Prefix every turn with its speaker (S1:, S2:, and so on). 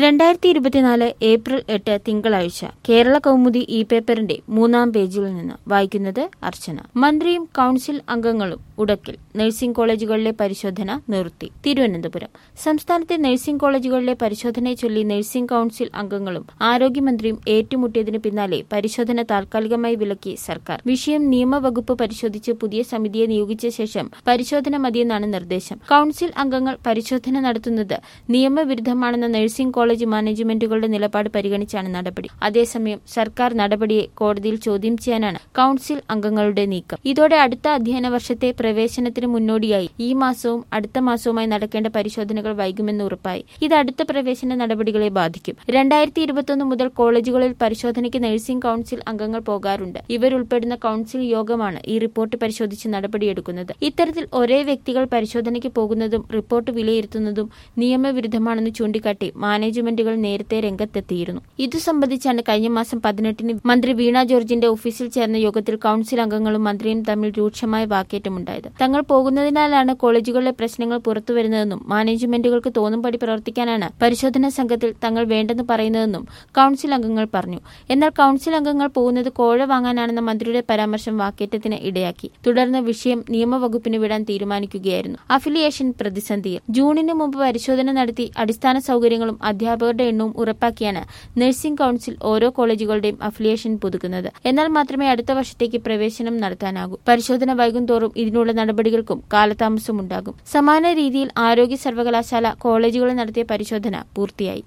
S1: 2024 April 8 തിങ്കളാഴ്ച Kerala Kaumudi E പേപ്പറിന്റെ 3-ാം പേജിൽ നിന്ന് വായിക്കുന്നത് അർച്ചന. മന്ത്രിയും കൌൺസിൽ അംഗങ്ങളും ഉടക്കിൽ നഴ്സിംഗ് കോളേജുകളിലെ പരിശോധന നിർത്തി. തിരുവനന്തപുരം. സംസ്ഥാനത്തെ നഴ്സിംഗ് കോളേജുകളിലെ പരിശോധനയെ ചൊല്ലി നഴ്സിംഗ് കൌൺസിൽ അംഗങ്ങളും ആരോഗ്യമന്ത്രിയും ഏറ്റുമുട്ടിയതിനു പിന്നാലെ പരിശോധന താൽക്കാലികമായി വിലക്കി സർക്കാർ. വിഷയം നിയമവകുപ്പ് പരിശോധിച്ച് പുതിയ സമിതിയെ നിയോഗിച്ച ശേഷം പരിശോധന മതിയെന്നാണ് നിർദ്ദേശം. കൌൺസിൽ അംഗങ്ങൾ പരിശോധന നടത്തുന്നത് നിയമവിരുദ്ധമാണെന്ന നഴ്സിംഗ് കോളേജ് മാനേജ്മെന്റുകളുടെ നിലപാട് പരിഗണിച്ചാണ് നടപടി. അതേസമയം സർക്കാർ നടപടിയെ കോടതിയിൽ ചോദ്യം ചെയ്യാനാണ് കൌൺസിൽ അംഗങ്ങളുടെ നീക്കം. ഇതോടെ അടുത്ത അധ്യയന വർഷത്തെ പ്രവേശനത്തിന് മുന്നോടിയായി ഈ മാസവും അടുത്ത മാസവുമായി നടക്കേണ്ട പരിശോധനകൾ വൈകുമെന്ന് ഉറപ്പായി. ഇത് അടുത്ത പ്രവേശന നടപടികളെ ബാധിക്കും. 2021 മുതൽ കോളേജുകളിൽ പരിശോധനയ്ക്ക് നഴ്സിംഗ് കൌൺസിൽ അംഗങ്ങൾ പോകാറുണ്ട്. ഇവരുൾപ്പെടുന്ന കൌൺസിൽ യോഗമാണ് ഈ റിപ്പോർട്ട് പരിശോധിച്ച് നടപടിയെടുക്കുന്നത്. ഇത്തരത്തിൽ ഒരേ വ്യക്തികൾ പരിശോധനയ്ക്ക് പോകുന്നതും റിപ്പോർട്ട് വിലയിരുത്തുന്നതും നിയമവിരുദ്ധമാണെന്ന് ചൂണ്ടിക്കാട്ടി മാനേജ്മെന്റുകൾ നേരത്തെ രംഗത്തെത്തിയിരുന്നു. ഇതു സംബന്ധിച്ചാണ് കഴിഞ്ഞ മാസം 18-ന് മന്ത്രി വീണ ജോർജിന്റെ ഓഫീസിൽ ചേർന്ന യോഗത്തിൽ കൌൺസിൽ അംഗങ്ങളും മന്ത്രിയും തമ്മിൽ രൂക്ഷമായ വാക്കേറ്റമുണ്ടായത്. തങ്ങൾ പോകുന്നതിനാലാണ് കോളേജുകളിലെ പ്രശ്നങ്ങൾ പുറത്തുവരുന്നതെന്നും മാനേജ്മെന്റുകൾക്ക് തോന്നുംപടി പ്രവർത്തിക്കാനാണ് പരിശോധനാ സംഘത്തിൽ തങ്ങൾ വേണ്ടെന്ന് പറയുന്നതെന്നും കൌൺസിൽ അംഗങ്ങൾ പറഞ്ഞു. എന്നാൽ കൌൺസിൽ അംഗങ്ങൾ പോകുന്നത് കോഴ വാങ്ങാനാണെന്ന മന്ത്രിയുടെ പരാമർശം വാക്കേറ്റത്തിന് ഇടയാക്കി. തുടർന്ന് വിഷയം നിയമവകുപ്പിന് വിടാൻ തീരുമാനിക്കുകയായിരുന്നു. അഫിലിയേഷൻ പ്രതിസന്ധിയിൽ. ജൂണിന് മുമ്പ് പരിശോധന നടത്തി അടിസ്ഥാന സൗകര്യങ്ങളും അധ്യാപകരുടെ എണ്ണവും ഉറപ്പാക്കിയാണ് നഴ്സിംഗ് കൌൺസിൽ ഓരോ കോളേജുകളുടെയും അഫിലിയേഷൻ പുതുക്കുന്നത്. എന്നാൽ മാത്രമേ അടുത്ത വർഷത്തേക്ക് പ്രവേശനം നടത്താനാകൂ. പരിശോധന വൈകുന്തോറും ഇതിനുള്ള നടപടികൾക്കും കാലതാമസമുണ്ടാകും. സമാന രീതിയിൽ ആരോഗ്യ സർവകലാശാല കോളേജുകളിൽ നടത്തിയ പരിശോധന പൂർത്തിയായി.